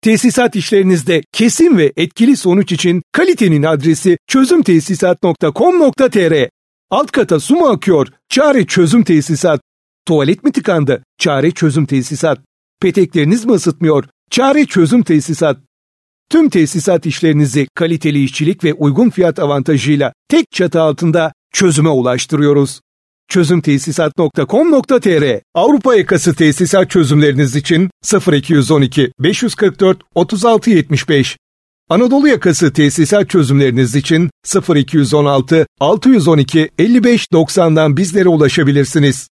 Tesisat işlerinizde kesin ve etkili sonuç için kalitenin adresi çözümtesisat.com.tr. Alt kata su mu akıyor? Çare Çözüm Tesisat. Tuvalet mi tıkandı? Çare Çözüm Tesisat. Petekleriniz mi ısıtmıyor? Çare Çözüm Tesisat. Tüm tesisat işlerinizi kaliteli işçilik ve uygun fiyat avantajıyla tek çatı altında çözüme ulaştırıyoruz. Çözümtesisat.com.tr. Avrupa yakası tesisat çözümleriniz için 0212 544 36 75. Anadolu yakası tesisat çözümleriniz için 0216 612 55 90'dan bizlere ulaşabilirsiniz.